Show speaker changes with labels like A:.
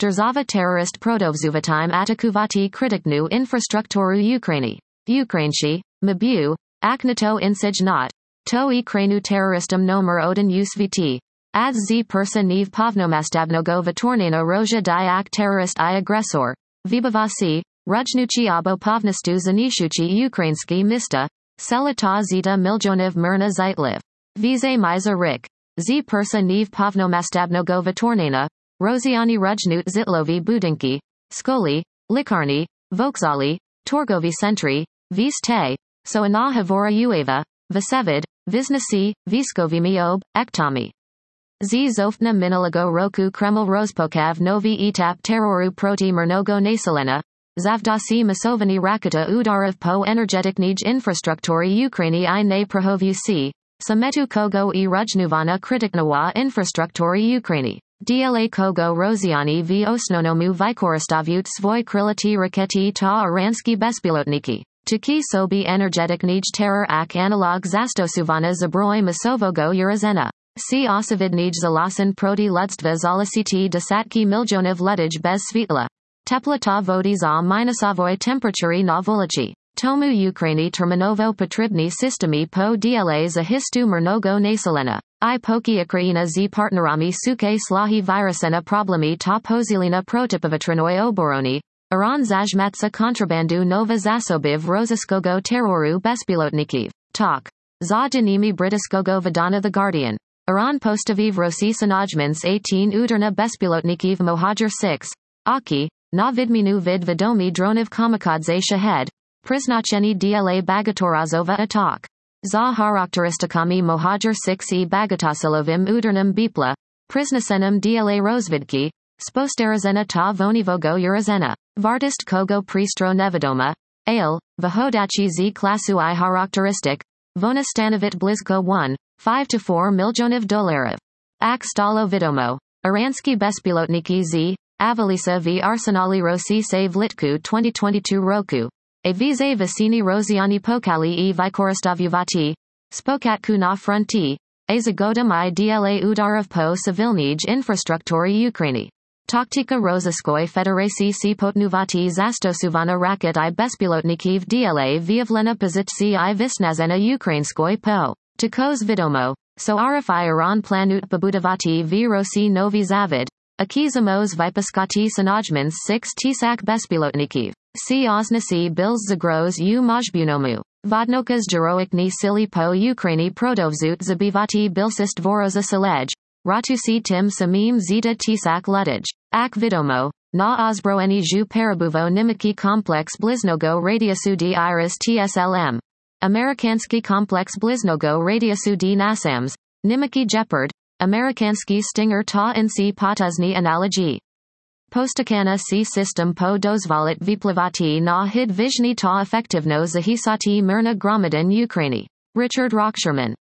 A: Держава терорист продовзуватime атакувати критикну інфраструктуру України. Ukrainshi, Mabу, Aknato insij not. To Ukrainu teroristom номер 1 у світі. Аз зі перса нів повномасштабного вторгнення Росії як терорист і агресор. Вибивasi, ручнучі або повністю знищуючи українські міста, села та зіта мільйонів мирно жителів. Візе майза рік. Зі перса нів повномасштабного вторгнення, Росіяни рujnуть житлові будинки, школи, лікарні, вокзали, торгові центри, військові, соціальна говорювання, висевід, бізнесі, військовими об'єктами. Зі зовтна минулого року Кремль розпочав новий етап терору проти мирного населення, завдяки масованій ракети ударів по енергетичній інфраструктурі України і не приховуючи, самету кого і руйнування критичної інфраструктури України. Для кого Росіяни в основному використовують свої крилаті ракети та іранські безпілотники. Такі собі енергетичний терор як аналог застосування зброї масового ураження. Ці очевидні злочин проти людства залишити десятки мільйонів людей без світла. Тепла та води за мінусової температури на вулиці. Тому Україні терміново потрібні системи по для захисту мирного населення. I поки Україна з партнерами суке слаhi вирішення проблеми та посилення протиповітряної оборони. Іран займається контрабанду нова засобів російського терору безпілотників. Так. За даними британського видання The Guardian. Іран поставив Росії санаджмents 18 ударна безпілотників Mohajer-6. Аки, на відміну від відомі дронів камікадзе Shahed. Призначені для багаторазова атак. За характеристиками Mohajer-6 і багатосиловим ударним біпла, призначеним для розвідки, спостереження та вогневого ураження. Вартість кого пристрою невідома. Айл, виходячи з класу і характеристик, вона становить близько 1,5 мільйонів доларів. Як стало відомо, іранські безпілотники авалися в арсеналі Росії влітку 2022 року. Візе весені Росіяни покали і використовувати спочатку на фронті, згодом і для ударів по цивільній інфраструктурі України. Тактика Російської Федерації сіпотнувати застосування ракет і безпілотників для виявлення позиції і виснаження української по. Також відомо, соариф і Іран планують побудувати в Росії новий завод, який зможе випускати санаджмents 6 тисяч безпілотників. Ці ознаці білз загроз у можбуному. Водночас героїчні сили по Україні продовжують забивати більшість ворожа селедь, рятуючи тим самим зіта тисяч людей. Як відомо, на озброєнні ju перебував немецький комплекс близького радіусу ді Iris TSLM. Американський комплекс близького радіусу ді NASAMS, немецький Gepard, американський Stinger та інші потужні аналоги. Постакана C system по дозволить випливати на hid вижні та ефективно захисати мирна громадян України. Richard Rocksherman.